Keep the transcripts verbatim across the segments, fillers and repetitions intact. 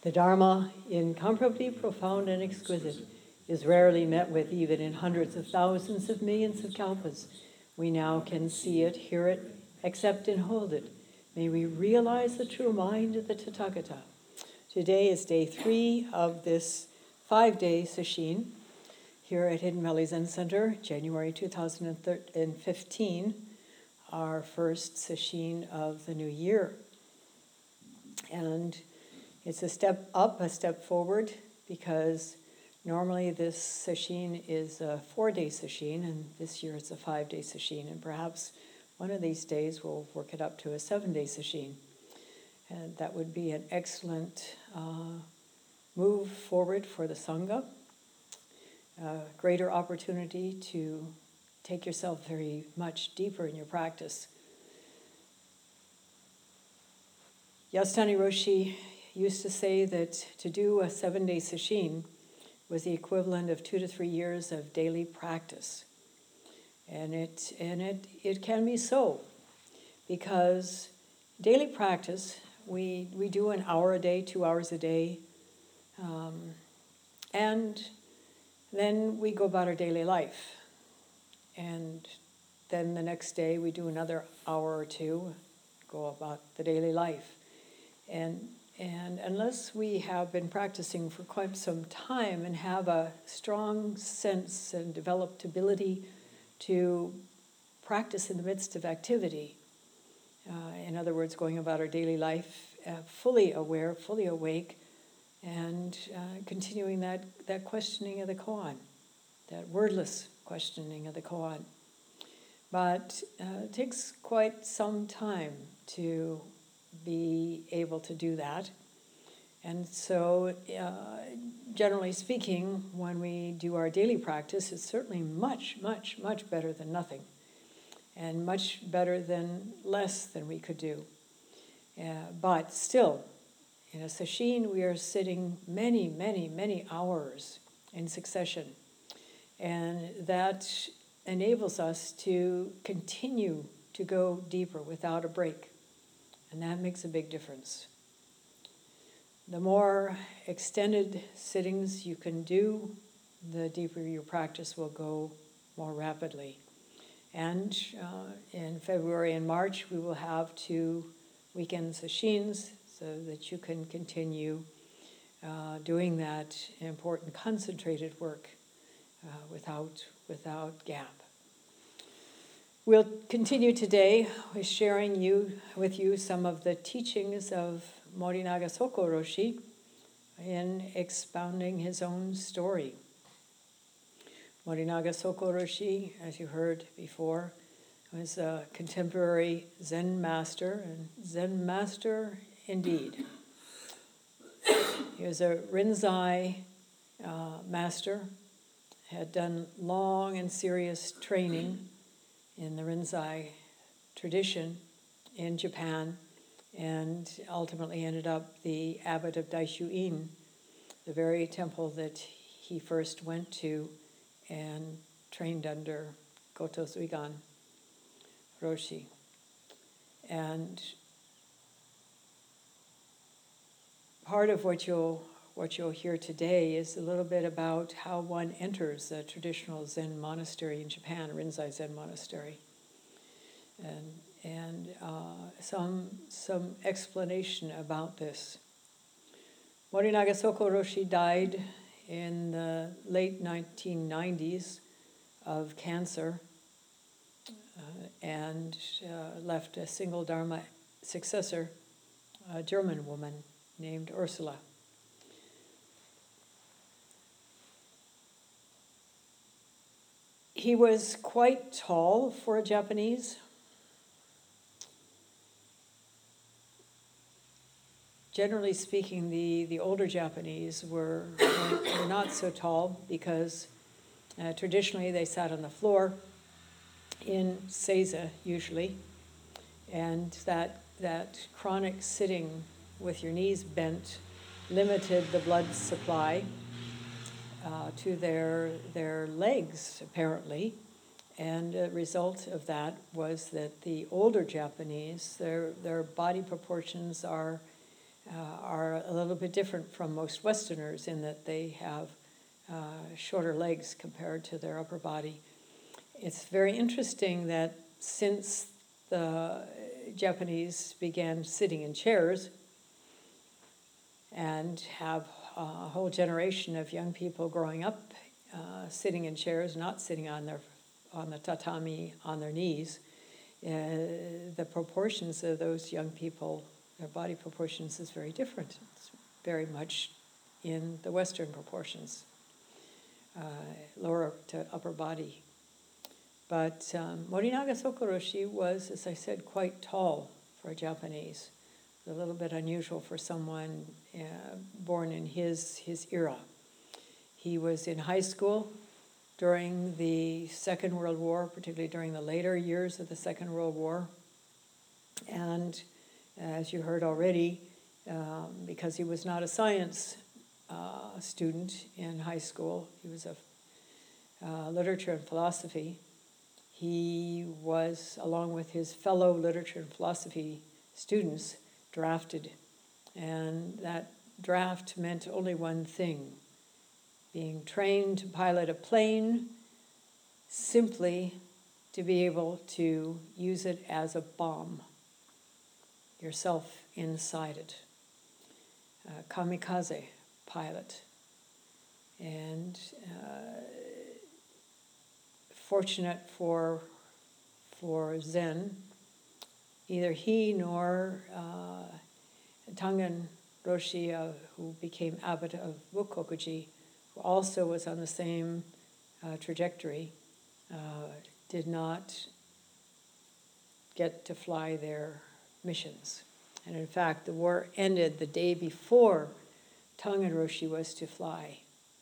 The Dharma, incomparably profound and exquisite, is rarely met with even in hundreds of thousands of millions of kalpas. We now can see it, hear it, accept and hold it. May we realize the true mind of the Tathagata. Today is day three of this five-day sesshin here at Hidden Valley Zen Center, January two thousand fifteen, our first sesshin of the new year. And it's a step up, a step forward, because normally this sesshin is a four-day sesshin, and this year it's a five-day sesshin, and perhaps one of these days we'll work it up to a seven-day sesshin. And that would be an excellent uh, move forward for the Sangha, a greater opportunity to take yourself very much deeper in your practice. Yasutani Roshi used to say that to do a seven-day sesshin was the equivalent of two to three years of daily practice. And it and it, it can be so, because daily practice, we, we do an hour a day, two hours a day, um, and then we go about our daily life. And then the next day we do another hour or two, go about the daily life. And And unless we have been practicing for quite some time and have a strong sense and developed ability to practice in the midst of activity, uh, in other words, going about our daily life uh, fully aware, fully awake, and uh, continuing that, that questioning of the koan, that wordless questioning of the koan. But uh, it takes quite some time to be able to do that. And so, uh, generally speaking, when we do our daily practice, it's certainly much, much, much better than nothing, and much better than less than we could do. Uh, but still, in a sesshin, we are sitting many, many, many hours in succession. And that enables us to continue to go deeper without a break. And that makes a big difference. The more extended sittings you can do, the deeper your practice will go more rapidly. And uh, in February and March, we will have two weekend sesshins so that you can continue uh, doing that important concentrated work uh, without, without gap. We'll continue today with sharing you, with you some of the teachings of Morinaga Soko Roshi in expounding his own story. Morinaga Soko Roshi, as you heard before, was a contemporary Zen master, and Zen master indeed. He was a Rinzai uh, master, had done long and serious training in the Rinzai tradition in Japan, and ultimately ended up the abbot of Daishu-in, the very temple that he first went to and trained under Goto Zuigan Roshi. And part of what you'll what you'll hear today is a little bit about how one enters a traditional Zen monastery in Japan, a Rinzai Zen monastery, and and uh, some some explanation about this. Morinaga Soko Roshi died in the late nineteen nineties of cancer uh, and uh, left a single Dharma successor, a German woman named Ursula. He was quite tall for a Japanese. Generally speaking, the, the older Japanese were, were, were not so tall because uh, traditionally they sat on the floor in seiza usually, and that that chronic sitting with your knees bent limited the blood supply uh, to their their legs apparently, and a result of that was that the older Japanese, their their body proportions are uh, are a little bit different from most Westerners in that they have uh, shorter legs compared to their upper body. It's very interesting that since the Japanese began sitting in chairs and have a whole generation of young people growing up uh, sitting in chairs, not sitting on their on the tatami on their knees, uh, the proportions of those young people, their body proportions is very different. It's very much in the Western proportions, uh, lower to upper body. But um, Morinaga Soka-Roshi was, as I said, quite tall for a Japanese. A little bit unusual for someone uh, born in his, his era. He was in high school during the Second World War, particularly during the later years of the Second World War. And as you heard already, um, because he was not a science uh, student in high school, he was a uh, literature and philosophy. He was, along with his fellow literature and philosophy students, drafted. And that draft meant only one thing: being trained to pilot a plane, simply to be able to use it as a bomb, yourself inside it. Uh, kamikaze pilot. And uh, fortunate for, for Zen, neither he nor uh, Tangen Roshi, uh, who became abbot of Bukokuji, who also was on the same uh, trajectory, uh, did not get to fly their missions. And in fact, the war ended the day before Tangen Roshi was to fly.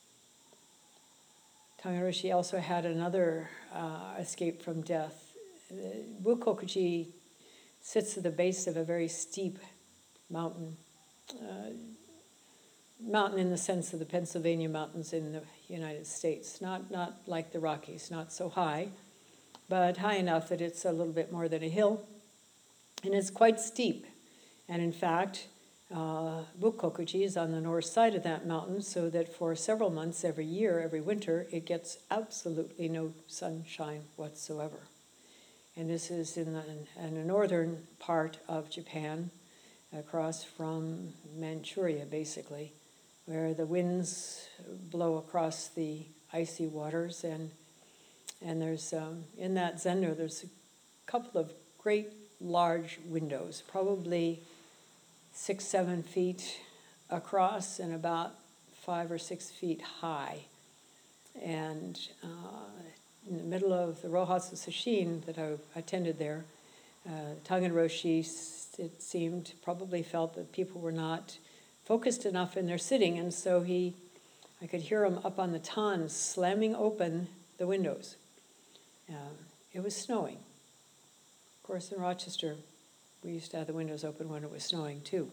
Tangen Roshi also had another uh, escape from death. Uh, Bukokuji sits at the base of a very steep mountain. Uh, mountain in the sense of the Pennsylvania mountains in the United States. Not, not like the Rockies, not so high, but high enough that it's a little bit more than a hill. And it's quite steep. And in fact, uh, Bukokuji is on the north side of that mountain, so that for several months every year, every winter, it gets absolutely no sunshine whatsoever. And this is in the, in the northern part of Japan, across from Manchuria, basically, where the winds blow across the icy waters. And and there's, um, in that zendo, there's a couple of great large windows, probably six, seven feet across and about five or six feet high. And uh, in the middle of the Rohatsu Sesshin that I attended there, uh, Tangen Roshi, it seemed, probably felt that people were not focused enough in their sitting, and so he, I could hear him up on the tan slamming open the windows. Um, it was snowing. Of course, in Rochester, we used to have the windows open when it was snowing too.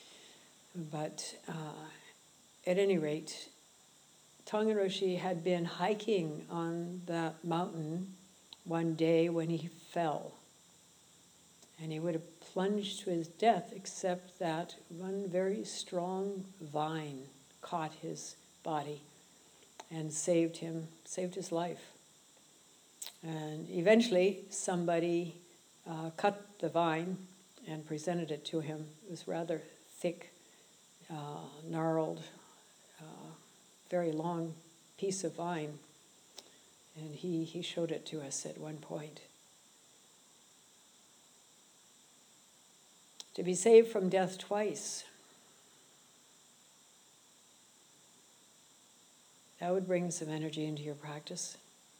But uh, at any rate, Tangen Roshi had been hiking on that mountain one day when he fell. And he would have plunged to his death, except that one very strong vine caught his body and saved him, saved his life. And eventually somebody uh, cut the vine and presented it to him. It was rather thick, uh, gnarled, uh, very long piece of vine. And he, he showed it to us at one point. To be saved from death twice, that would bring some energy into your practice.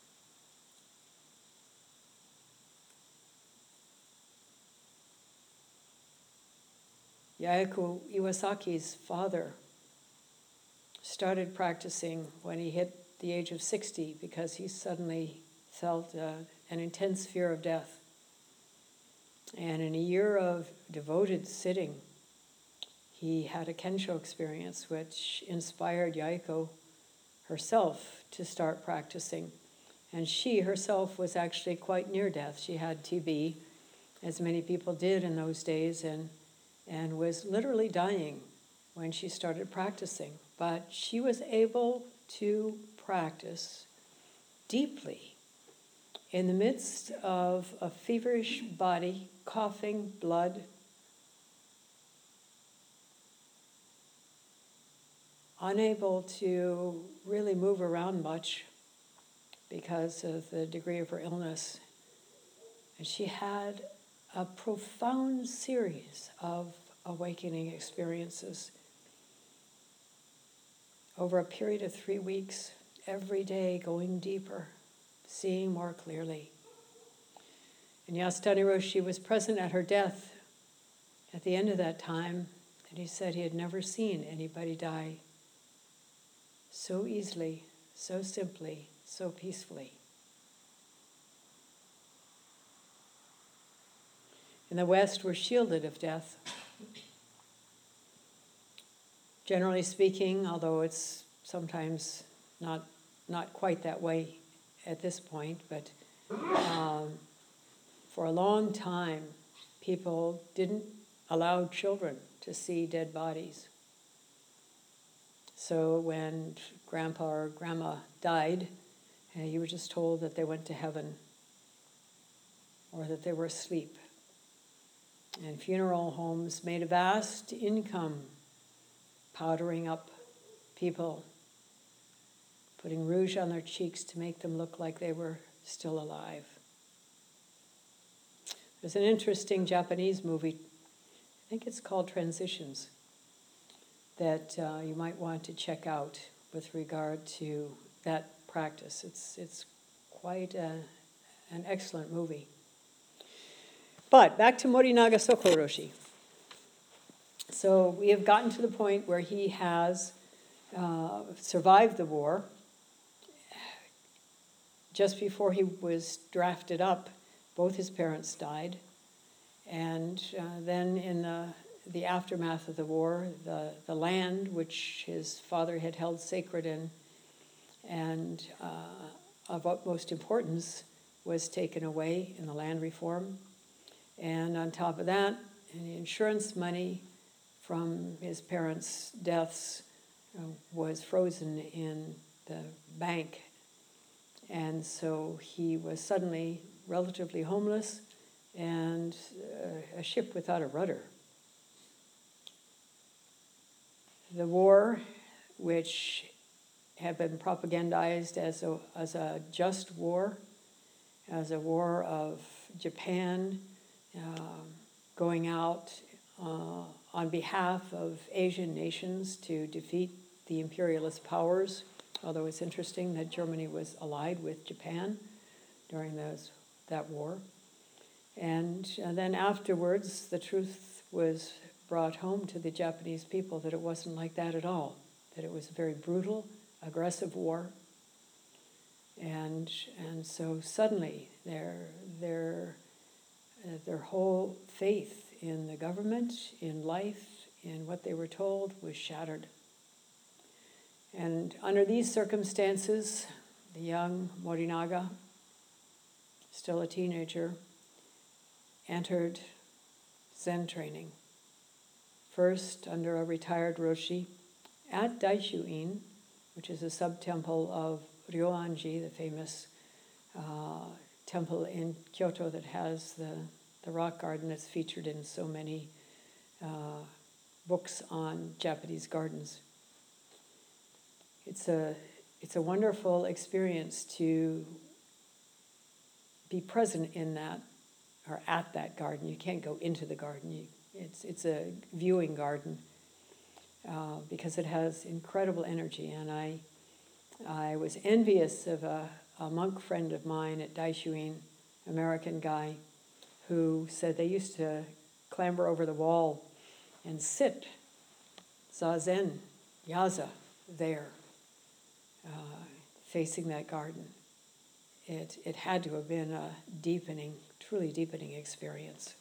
Yaeku Iwasaki's father started practicing when he hit the age of sixty because he suddenly felt uh, an intense fear of death. And in a year of devoted sitting, he had a Kensho experience which inspired Yaeko herself to start practicing. And she herself was actually quite near death. She had T B, as many people did in those days, and and was literally dying when she started practicing. But she was able to practice deeply in the midst of a feverish body, coughing blood, unable to really move around much because of the degree of her illness. And she had a profound series of awakening experiences over a period of three weeks, every day going deeper, seeing more clearly. And Yasutani Roshi was present at her death at the end of that time, and he said he had never seen anybody die so easily, so simply, so peacefully. In the West, we're shielded of death. Generally speaking, although it's sometimes not not quite that way at this point, but um, for a long time, people didn't allow children to see dead bodies. So when grandpa or grandma died, uh, you were just told that they went to heaven or that they were asleep. And funeral homes made a vast income powdering up people, putting rouge on their cheeks to make them look like they were still alive. There's an interesting Japanese movie, I think it's called Transitions, that uh, you might want to check out with regard to that practice. It's it's quite a, an excellent movie. But back to Morinaga Soka Roshi. So we have gotten to the point where he has uh, survived the war. Just before he was drafted up, both his parents died. And uh, then in the, the aftermath of the war, the, the land which his father had held sacred in and uh, of utmost importance was taken away in the land reform. And on top of that, any insurance money from his parents' deaths uh, was frozen in the bank. And so he was suddenly relatively homeless and uh, a ship without a rudder. The war, which had been propagandized as a, as a just war, as a war of Japan uh, going out uh, on behalf of Asian nations to defeat the imperialist powers, although it's interesting that Germany was allied with Japan during those, that war. And, and then afterwards, the truth was brought home to the Japanese people that it wasn't like that at all, that it was a very brutal, aggressive war. And and so suddenly their their uh, their whole faith in the government, in life, in what they were told was shattered. And under these circumstances, the young Morinaga, still a teenager, entered Zen training. First under a retired Roshi at Daishu-in, which is a sub-temple of Ryoanji, the famous uh, temple in Kyoto that has the, the rock garden that's featured in so many uh, books on Japanese gardens. It's a, it's a wonderful experience to be present in that, or at that garden. You can't go into the garden. You, it's, it's a viewing garden uh, because it has incredible energy. And I I was envious of a, a monk friend of mine at Daishu-in, American guy, who said they used to clamber over the wall and sit zazen, yaza, there, uh, facing that garden. It, it had to have been a deepening, truly deepening experience.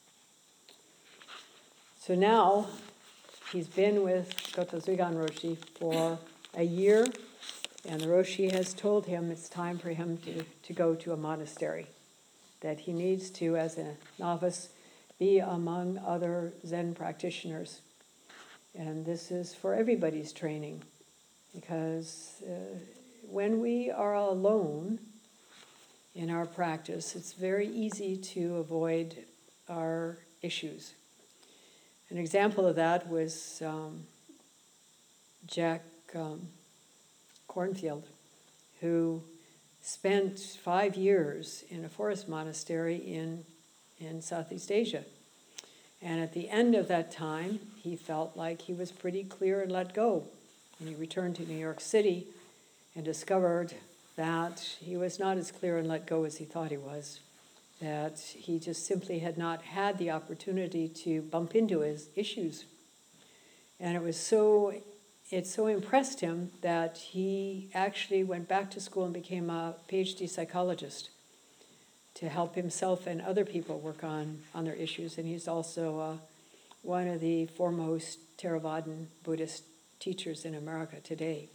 So now he's been with Goto Zuigan Roshi for a year, and the Roshi has told him it's time for him to, to go to a monastery, that he needs to, as a novice, be among other Zen practitioners. And this is for everybody's training, because uh, when we are alone in our practice, it's very easy to avoid our issues. An example of that was um, Jack um, Cornfield, who spent five years in a forest monastery in, in Southeast Asia. And at the end of that time, he felt like he was pretty clear and let go. And he returned to New York City and discovered that he was not as clear and let go as he thought he was, that he just simply had not had the opportunity to bump into his issues. And it was so, it so impressed him that he actually went back to school and became a PhD psychologist to help himself and other people work on, on their issues. And he's also uh, one of the foremost Theravadan Buddhist teachers in America today.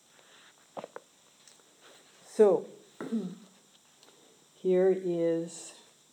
So, here is,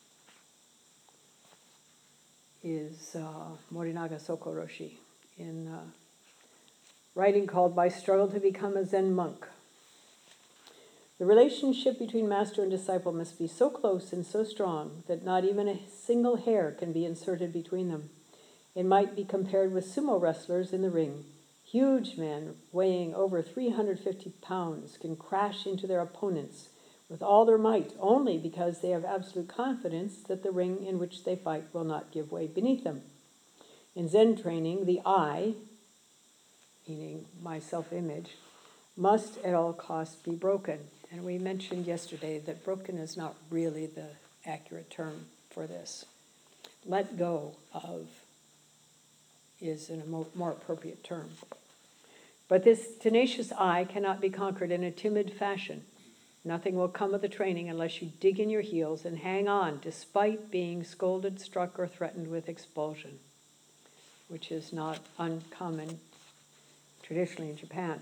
is uh, Morinaga Soko Roshi in uh, writing called My Struggle to Become a Zen Monk. The relationship between master and disciple must be so close and so strong that not even a single hair can be inserted between them. It might be compared with sumo wrestlers in the ring. Huge men weighing over three hundred fifty pounds can crash into their opponents with all their might only because they have absolute confidence that the ring in which they fight will not give way beneath them. In Zen training, the I, meaning my self-image, must at all costs be broken. And we mentioned yesterday that broken is not really the accurate term for this. Let go of is a more, more appropriate term. But this tenacious I cannot be conquered in a timid fashion. Nothing will come of the training unless you dig in your heels and hang on despite being scolded, struck, or threatened with expulsion, which is not uncommon traditionally in Japan.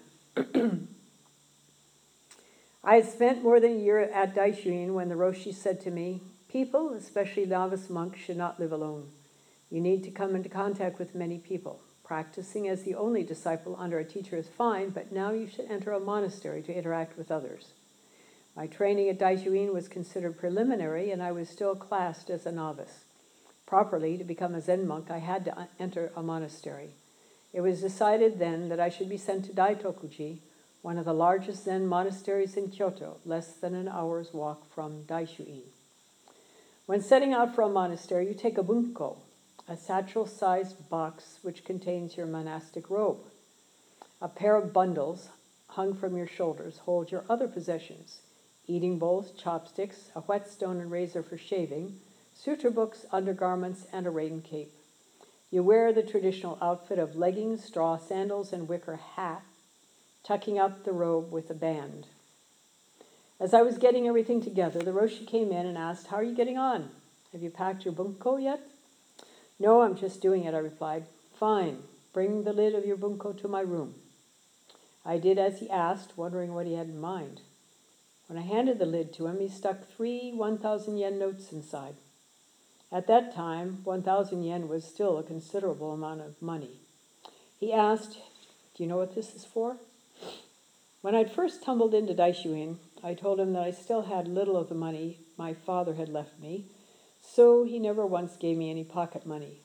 I had spent more than a year at Daishuin when the Roshi said to me, people, especially novice monks, should not live alone. You need to come into contact with many people. Practicing as the only disciple under a teacher is fine, but now you should enter a monastery to interact with others. My training at Daishuin was considered preliminary, and I was still classed as a novice. Properly, to become a Zen monk, I had to enter a monastery. It was decided then that I should be sent to Daitokuji, one of the largest Zen monasteries in Kyoto, less than an hour's walk from Daishuin. When setting out for a monastery, you take a bunko, a satchel-sized box which contains your monastic robe. A pair of bundles hung from your shoulders hold your other possessions: eating bowls, chopsticks, a whetstone and razor for shaving, sutra books, undergarments, and a rain cape. You wear the traditional outfit of leggings, straw sandals, and wicker hat, tucking up the robe with a band. As I was getting everything together, the Roshi came in and asked, "How are you getting on? Have you packed your bunko yet?" "No, I'm just doing it," I replied. "Fine. Bring the lid of your bunko to my room." I did as he asked, wondering what he had in mind. When I handed the lid to him, he stuck three one thousand yen notes inside. At that time, one thousand yen was still a considerable amount of money. He asked, "Do you know what this is for?" When I'd first tumbled into Daishuin, I told him that I still had little of the money my father had left me, so he never once gave me any pocket money.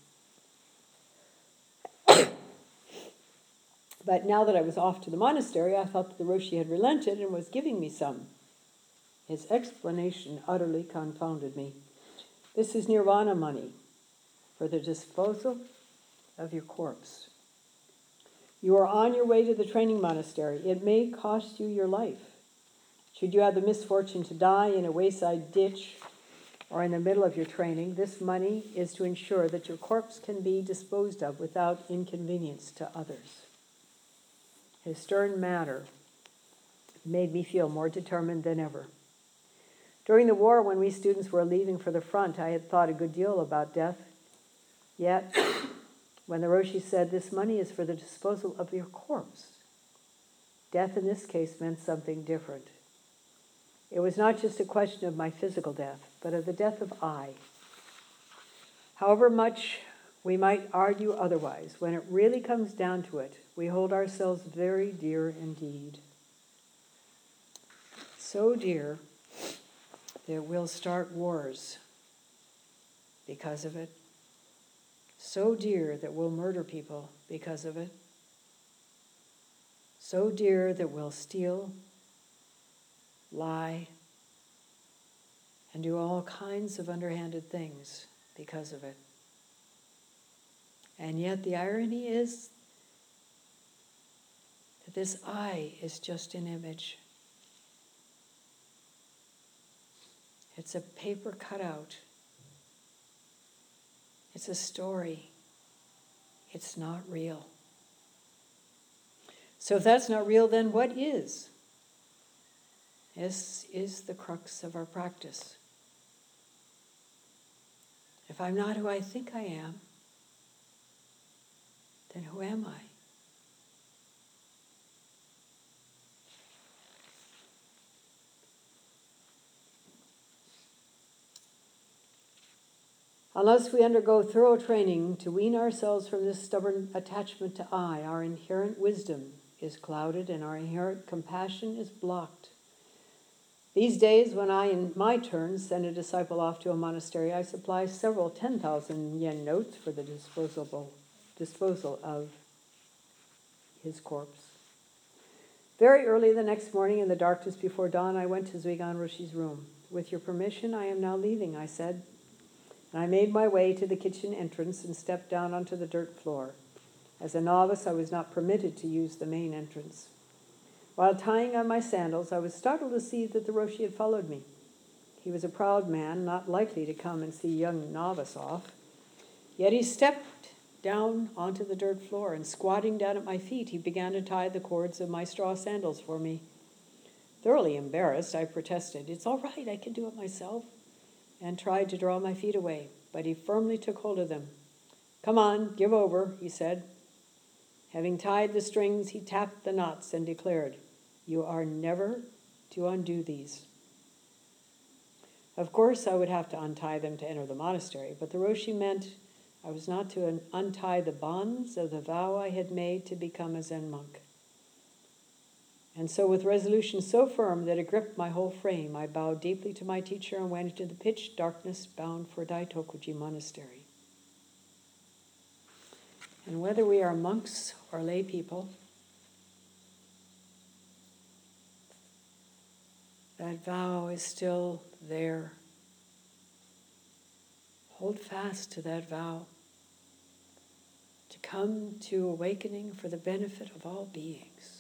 But now that I was off to the monastery, I thought that the Roshi had relented and was giving me some. His explanation utterly confounded me. "This is nirvana money for the disposal of your corpse. You are on your way to the training monastery. It may cost you your life. Should you have the misfortune to die in a wayside ditch or in the middle of your training, this money is to ensure that your corpse can be disposed of without inconvenience to others." His stern manner made me feel more determined than ever. During the war, when we students were leaving for the front, I had thought a good deal about death. Yet, when the Roshi said, "This money is for the disposal of your corpse," death in this case meant something different. It was not just a question of my physical death, but of the death of I. However much we might argue otherwise, when it really comes down to it, we hold ourselves very dear indeed. So dear that we'll start wars because of it. So dear that we'll murder people because of it. So dear that we'll steal, lie, and do all kinds of underhanded things because of it. And yet the irony is that this I is just an image. It's a paper cutout. It's a story. It's not real. So if that's not real, then what is? This is the crux of our practice. If I'm not who I think I am, then who am I? Unless we undergo thorough training to wean ourselves from this stubborn attachment to I, our inherent wisdom is clouded and our inherent compassion is blocked. These days, when I, in my turn, send a disciple off to a monastery, I supply several ten thousand yen notes for the disposable, disposal of his corpse. Very early the next morning, in the darkness before dawn, I went to Zuigan Roshi's room. With your permission, I am now leaving, I said. And I made my way to the kitchen entrance and stepped down onto the dirt floor. As a novice, I was not permitted to use the main entrance. While tying on my sandals, I was startled to see that the Roshi had followed me. He was a proud man, not likely to come and see young novice off. Yet he stepped down onto the dirt floor, and squatting down at my feet, he began to tie the cords of my straw sandals for me. Thoroughly embarrassed, I protested, "It's all right, I can do it myself," and tried to draw my feet away, but he firmly took hold of them. "Come on, give over," he said. Having tied the strings, he tapped the knots and declared, "You are never to undo these." Of course, I would have to untie them to enter the monastery, but the Roshi meant I was not to un- untie the bonds of the vow I had made to become a Zen monk. And so, with resolution so firm that it gripped my whole frame, I bowed deeply to my teacher and went into the pitch darkness bound for Daitokuji Monastery. And whether we are monks or lay people, that vow is still there. Hold fast to that vow, to come to awakening for the benefit of all beings.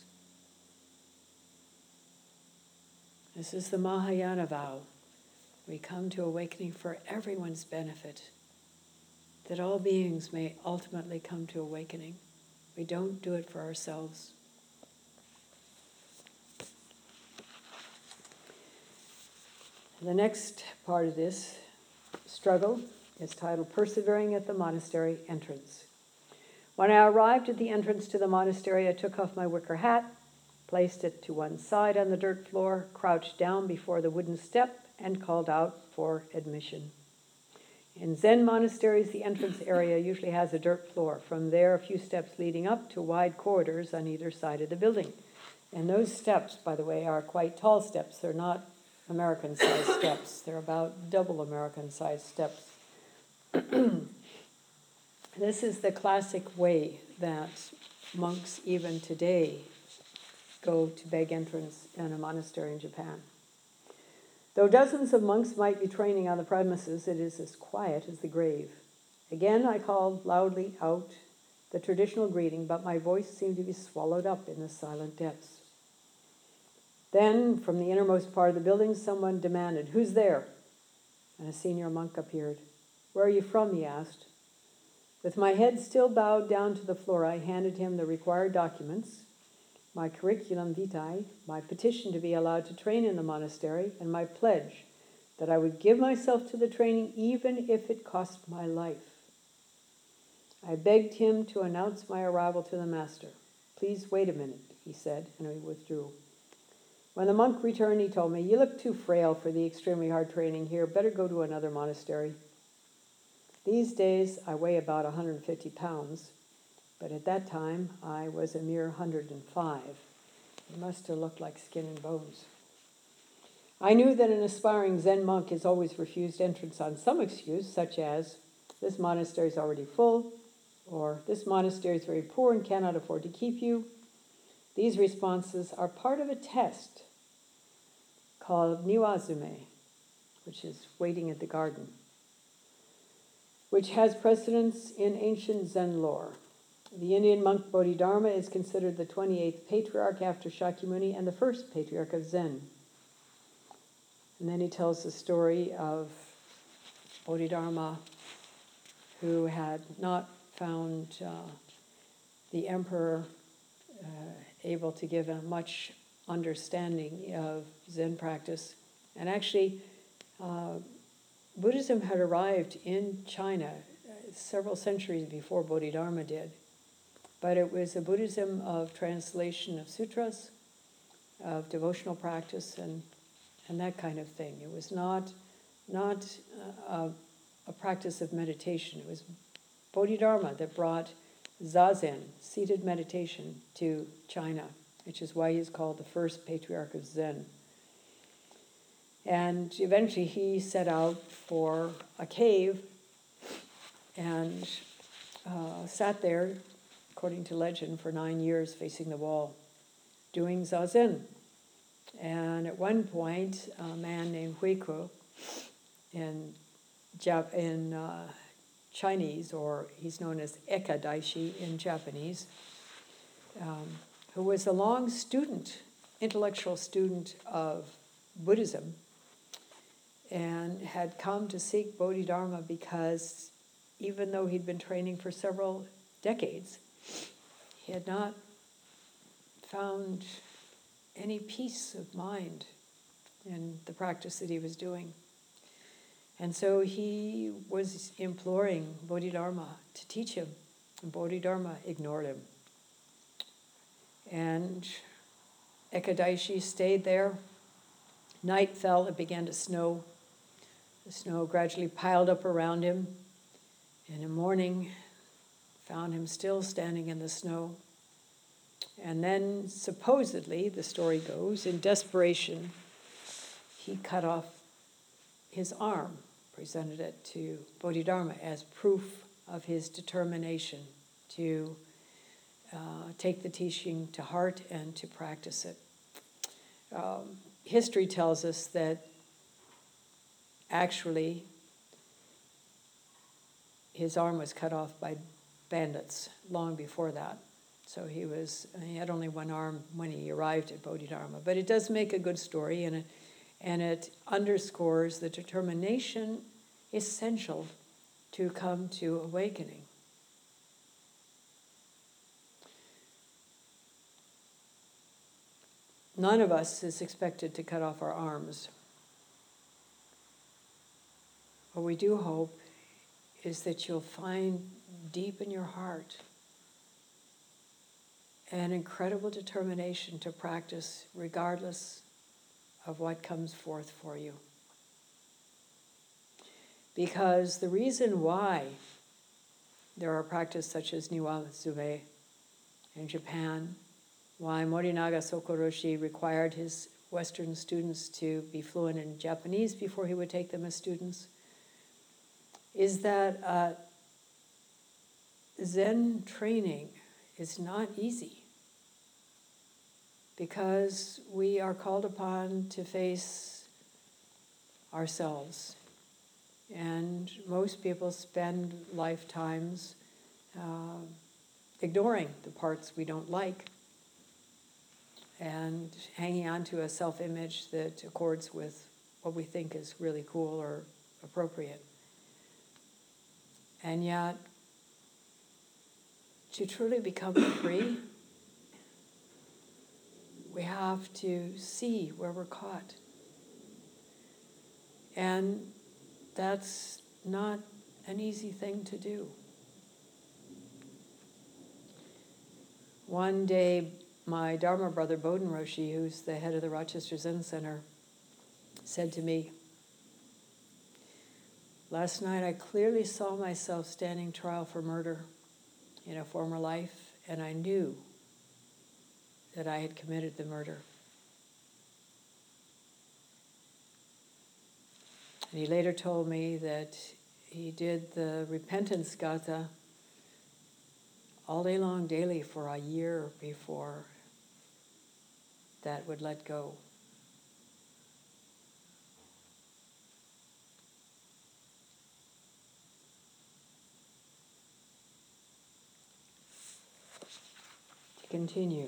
This is the Mahayana vow. We come to awakening for everyone's benefit, that all beings may ultimately come to awakening. We don't do it for ourselves. The next part of this struggle is titled Persevering at the Monastery Entrance. When I arrived at the entrance to the monastery, I took off my wicker hat, placed it to one side on the dirt floor, crouched down before the wooden step, and called out for admission. In Zen monasteries, the entrance area usually has a dirt floor. From there, a few steps leading up to wide corridors on either side of the building. And those steps, by the way, are quite tall steps. They're not American-sized steps. They're about double American-sized steps. This is the classic way that monks even today go to beg entrance in a monastery in Japan. Though dozens of monks might be training on the premises, it is as quiet as the grave. Again, I called loudly out the traditional greeting, but my voice seemed to be swallowed up in the silent depths. Then, from the innermost part of the building, someone demanded, "Who's there?" And a senior monk appeared. "Where are you from?" he asked. With my head still bowed down to the floor, I handed him the required documents, my curriculum vitae, my petition to be allowed to train in the monastery, and my pledge that I would give myself to the training even if it cost my life. I begged him to announce my arrival to the master. "Please wait a minute," he said, and we withdrew. When the monk returned, he told me, "You look too frail for the extremely hard training here. Better go to another monastery." These days I weigh about one hundred fifty pounds, but at that time I was a mere one hundred five. It must have looked like skin and bones. I knew that an aspiring Zen monk is always refused entrance on some excuse, such as, this monastery is already full, or this monastery is very poor and cannot afford to keep you. These responses are part of a test called Niwazume, which is waiting at the garden, which has precedence in ancient Zen lore. The Indian monk Bodhidharma is considered the twenty-eighth patriarch after Shakyamuni and the first patriarch of Zen. And then he tells the story of Bodhidharma, who had not found uh, the emperor uh, able to give a much understanding of Zen practice. And actually, uh, Buddhism had arrived in China several centuries before Bodhidharma did. But it was a Buddhism of translation of sutras, of devotional practice, and and that kind of thing. It was not, not a, a practice of meditation. It was Bodhidharma that brought Zazen, seated meditation, to China, which is why he's called the first patriarch of Zen. And eventually he set out for a cave and uh, sat there, according to legend, for nine years facing the wall, doing Zazen. And at one point, a man named Huiku, in, Jap- in uh, Chinese, or he's known as Ekadaishi in Japanese, um, who was a long student, intellectual student of Buddhism, and had come to seek Bodhidharma because even though he'd been training for several decades, he had not found any peace of mind in the practice that he was doing. And so he was imploring Bodhidharma to teach him, and Bodhidharma ignored him. And Ekadaishi stayed there. Night fell, it began to snow. The snow gradually piled up around him. In the morning, found him still standing in the snow. And then, supposedly, the story goes, in desperation, he cut off his arm, presented it to Bodhidharma as proof of his determination to uh, take the teaching to heart and to practice it. Um, history tells us that actually his arm was cut off by bandits long before that. So he was he had only one arm when he arrived at Bodhidharma. But it does make a good story, and it, and it underscores the determination essential to come to awakening. None of us is expected to cut off our arms. What we do hope is that you'll find deep in your heart an incredible determination to practice regardless of what comes forth for you. Because the reason why there are practices such as Niwazume in Japan, why Morinaga Sokoroshi required his Western students to be fluent in Japanese before he would take them as students, is that uh, Zen training is not easy, because we are called upon to face ourselves. And most people spend lifetimes uh, ignoring the parts we don't like and hanging on to a self-image that accords with what we think is really cool or appropriate. And yet, to truly become free, we have to see where we're caught. And that's not an easy thing to do. One day, my Dharma brother, Bodhin Roshi, who's the head of the Rochester Zen Center, said to me, Last night I clearly saw myself standing trial for murder in a former life, and I knew that I had committed the murder. And he later told me that he did the repentance gatha all day long, daily, for a year before that would let go. To continue.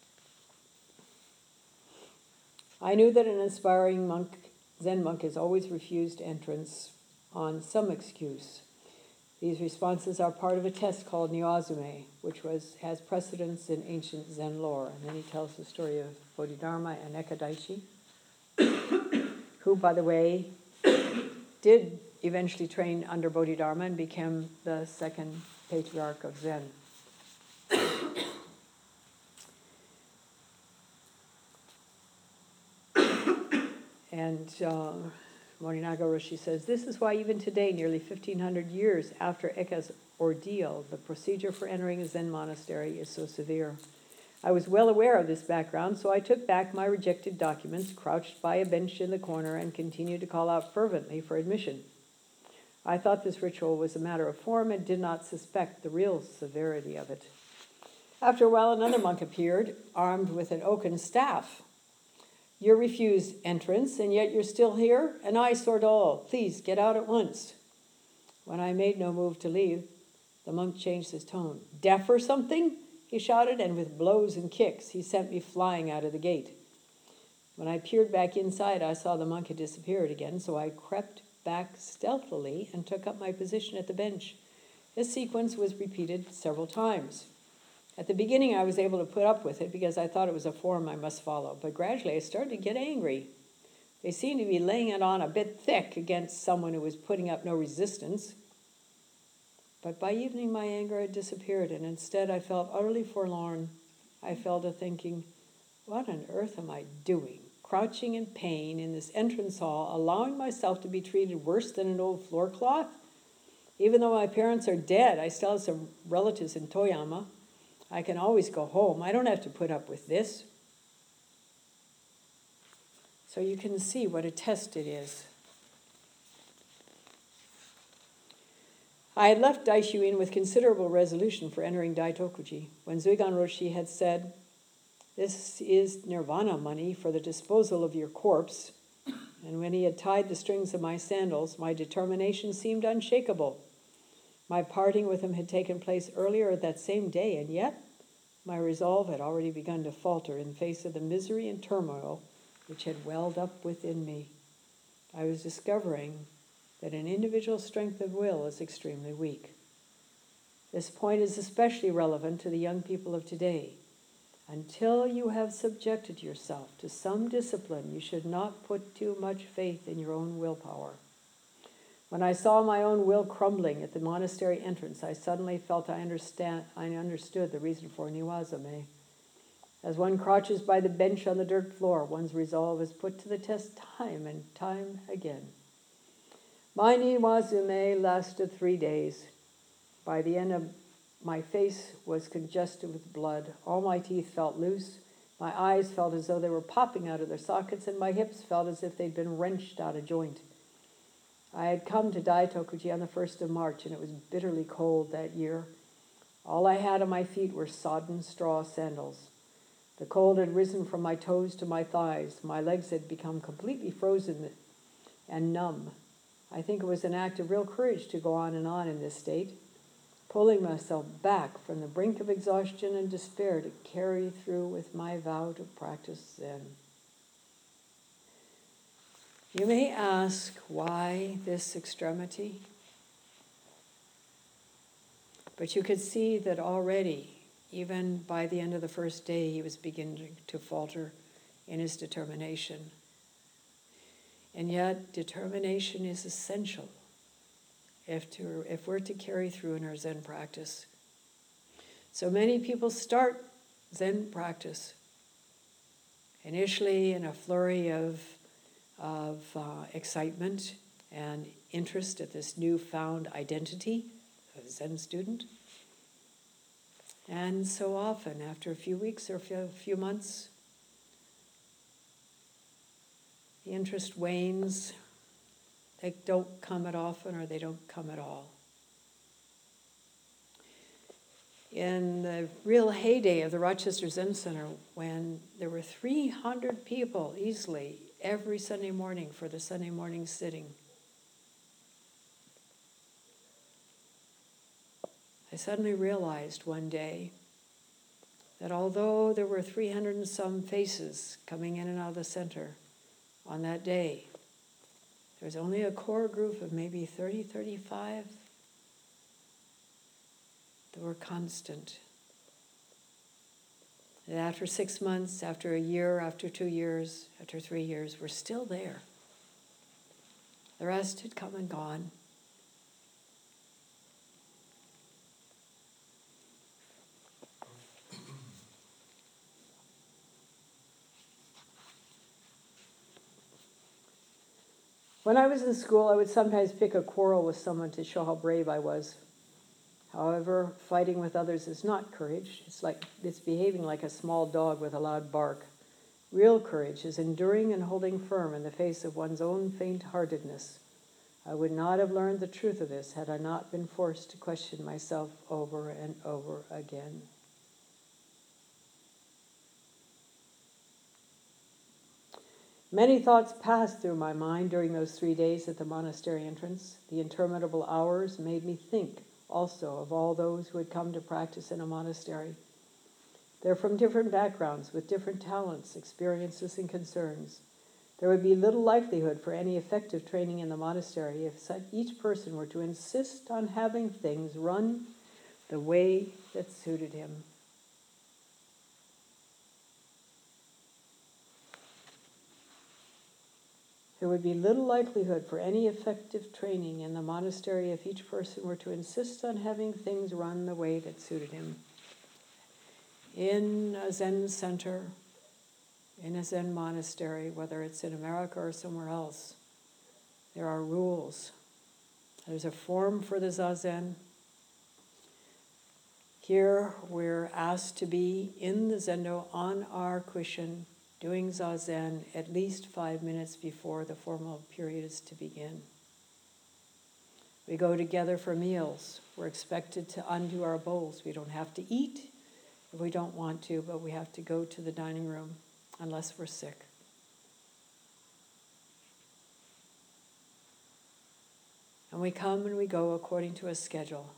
I knew that an aspiring monk, Zen monk, is always refused entrance on some excuse. These responses are part of a test called Nyoazume, which was has precedence in ancient Zen lore. And then he tells the story of Bodhidharma and Ekadaishi, who, by the way, did eventually train under Bodhidharma and became the second patriarch of Zen. And uh, Morinaga Roshi says, this is why even today, nearly fifteen hundred years after Eka's ordeal, the procedure for entering a Zen monastery is so severe. I was well aware of this background, so I took back my rejected documents, crouched by a bench in the corner, and continued to call out fervently for admission. I thought this ritual was a matter of form and did not suspect the real severity of it. After a while, another monk appeared, armed with an oaken staff. You're refused entrance, and yet you're still here? An eyesore to all. Please, get out at once. When I made no move to leave, the monk changed his tone. Deaf or something? He shouted, and with blows and kicks, he sent me flying out of the gate. When I peered back inside, I saw the monk had disappeared again, so I crept back stealthily and took up my position at the bench. This sequence was repeated several times. At the beginning, I was able to put up with it because I thought it was a form I must follow, but gradually I started to get angry. They seemed to be laying it on a bit thick against someone who was putting up no resistance. But by evening, my anger had disappeared, and instead I felt utterly forlorn. I fell to thinking, what on earth am I doing? Crouching in pain in this entrance hall, allowing myself to be treated worse than an old floor cloth? Even though my parents are dead, I still have some relatives in Toyama. I can always go home. I don't have to put up with this. So you can see what a test it is. I had left Daishuin with considerable resolution for entering Daitokuji. When Zuigan Roshi had said, this is nirvana money for the disposal of your corpse, and when he had tied the strings of my sandals, my determination seemed unshakable. My parting with him had taken place earlier that same day, and yet my resolve had already begun to falter in face of the misery and turmoil which had welled up within me. I was discovering that an individual's strength of will is extremely weak. This point is especially relevant to the young people of today. Until you have subjected yourself to some discipline, you should not put too much faith in your own willpower. When I saw my own will crumbling at the monastery entrance, I suddenly felt I understand I understood the reason for Nyoazume. As one crouches by the bench on the dirt floor, one's resolve is put to the test time and time again. My Nyoazume lasted three days. By the end of my face was congested with blood. All my teeth felt loose. My eyes felt as though they were popping out of their sockets, and my hips felt as if they'd been wrenched out of joint. I had come to Daitokuji on the first of March, and it was bitterly cold that year. All I had on my feet were sodden straw sandals. The cold had risen from my toes to my thighs. My legs had become completely frozen and numb. I think it was an act of real courage to go on and on in this state, pulling myself back from the brink of exhaustion and despair to carry through with my vow to practice Zen. You may ask, why this extremity? But you could see that already, even by the end of the first day, he was beginning to falter in his determination. And yet, determination is essential if, to, if we're to carry through in our Zen practice. So many people start Zen practice initially in a flurry of of uh, excitement and interest at this newfound identity of a Zen student. And so often, after a few weeks or a few months, the interest wanes. They don't come at often, or they don't come at all. In the real heyday of the Rochester Zen Center, when there were three hundred people easily every Sunday morning for the Sunday morning sitting, I suddenly realized one day that although there were three hundred and some faces coming in and out of the center on that day, there was only a core group of maybe thirty, thirty-five that were constant. And after six months, after a year, after two years, after three years, we're still there. The rest had come and gone. When I was in school, I would sometimes pick a quarrel with someone to show how brave I was. However, fighting with others is not courage. It's like it's behaving like a small dog with a loud bark. Real courage is enduring and holding firm in the face of one's own faint-heartedness. I would not have learned the truth of this had I not been forced to question myself over and over again. Many thoughts passed through my mind during those three days at the monastery entrance. The interminable hours made me think also of all those who had come to practice in a monastery. They're from different backgrounds, with different talents, experiences, and concerns. There would be little likelihood for any effective training in the monastery if each person were to insist on having things run the way that suited him. There would be little likelihood for any effective training in the monastery if each person were to insist on having things run the way that suited him. In a Zen center, in a Zen monastery, whether it's in America or somewhere else, there are rules. There's a form for the Zazen. Here we're asked to be in the Zendo on our cushion, doing Zazen at least five minutes before the formal period is to begin. We go together for meals. We're expected to undo our bowls. We don't have to eat if we don't want to, but we have to go to the dining room unless we're sick. And we come and we go according to a schedule.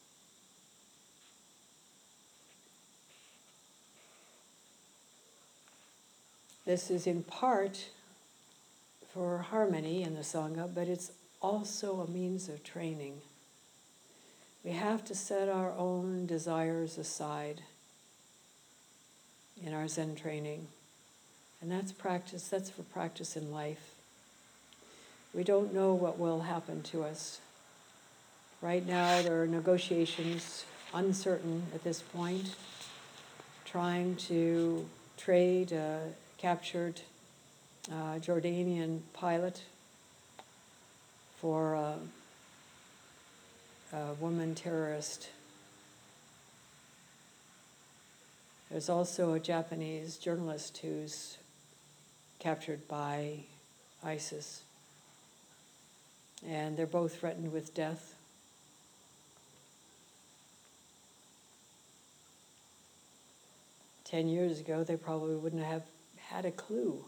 This is in part for harmony in the Sangha, but it's also a means of training. We have to set our own desires aside in our Zen training. And that's practice, that's for practice in life. We don't know what will happen to us. Right now there are negotiations, uncertain at this point, trying to trade a captured uh, Jordanian pilot for a, a woman terrorist. There's also a Japanese journalist who's captured by ISIS. And they're both threatened with death. Ten years ago, they probably wouldn't have had a clue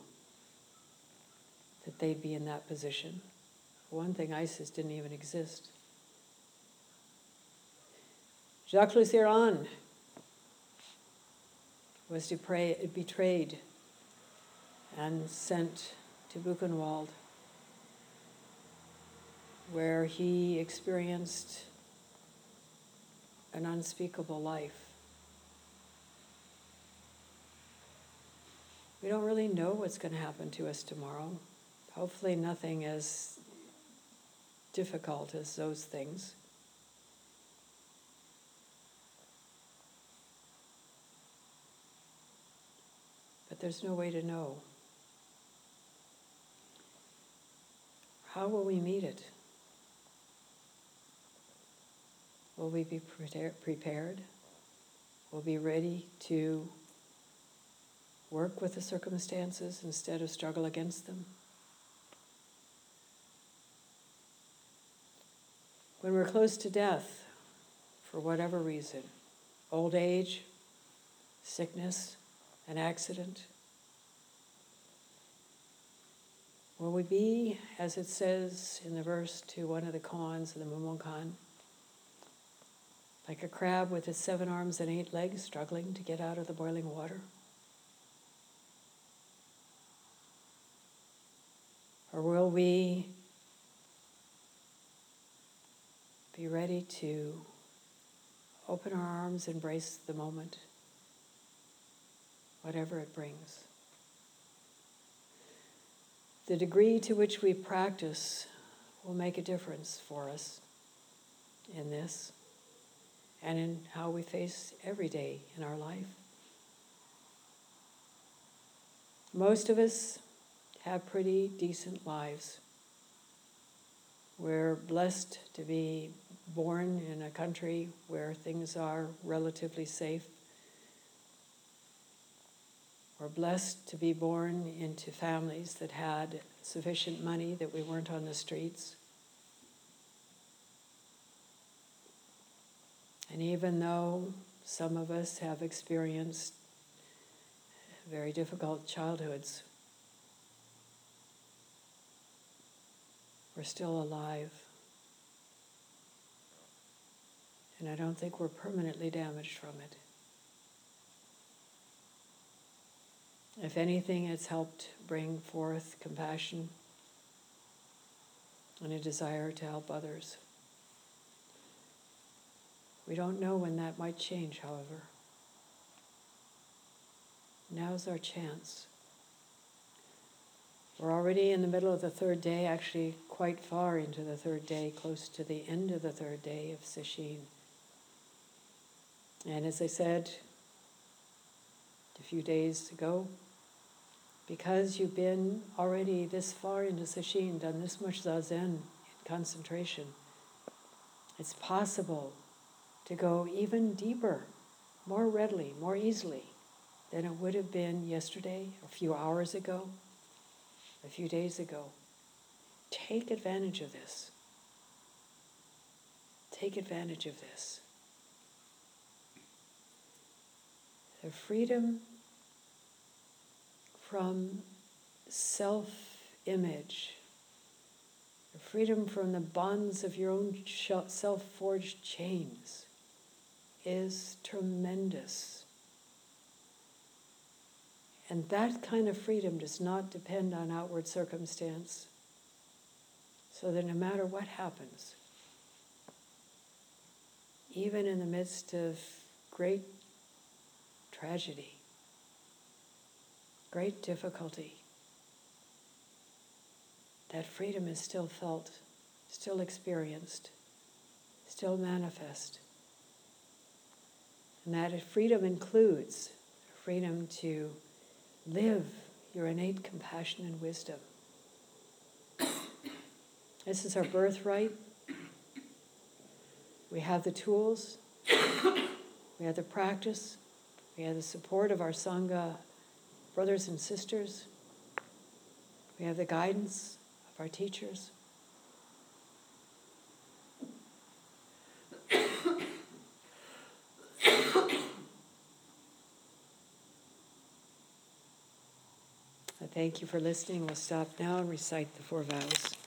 that they'd be in that position. For one thing, ISIS didn't even exist. Jacques Lucien was betrayed and sent to Buchenwald, where he experienced an unspeakable life. We don't really know what's going to happen to us tomorrow. Hopefully nothing as difficult as those things. But there's no way to know. how will we meet it? Will we be prepared? Will we be ready to work with the circumstances instead of struggle against them? When we're close to death, for whatever reason, old age, sickness, an accident, will we be, as it says in the verse to one of the koans of the Mumonkan, like a crab with its seven arms and eight legs struggling to get out of the boiling water? Or will we be ready to open our arms, embrace the moment, whatever it brings? The degree to which we practice will make a difference for us in this and in how we face every day in our life. Most of us have pretty decent lives. We're blessed to be born in a country where things are relatively safe. We're blessed to be born into families that had sufficient money that we weren't on the streets. And even though some of us have experienced very difficult childhoods, we're still alive. And I don't think we're permanently damaged from it. If anything, it's helped bring forth compassion and a desire to help others. We don't know when that might change, however. Now's our chance. We're already in the middle of the third day, actually quite far into the third day, close to the end of the third day of Sesshin. And as I said a few days ago, because you've been already this far into Sesshin, done this much Zazen in concentration, it's possible to go even deeper, more readily, more easily than it would have been yesterday, a few hours ago, a few days ago. Take advantage of this. Take advantage of this. The freedom from self-image, the freedom from the bonds of your own self-forged chains is tremendous. And that kind of freedom does not depend on outward circumstance. So that no matter what happens, even in the midst of great tragedy, great difficulty, that freedom is still felt, still experienced, still manifest. And that freedom includes freedom to live your innate compassion and wisdom. This is our birthright. We have the tools, we have the practice, we have the support of our Sangha brothers and sisters, we have the guidance of our teachers. I thank you for listening. We'll stop now and recite the four vows.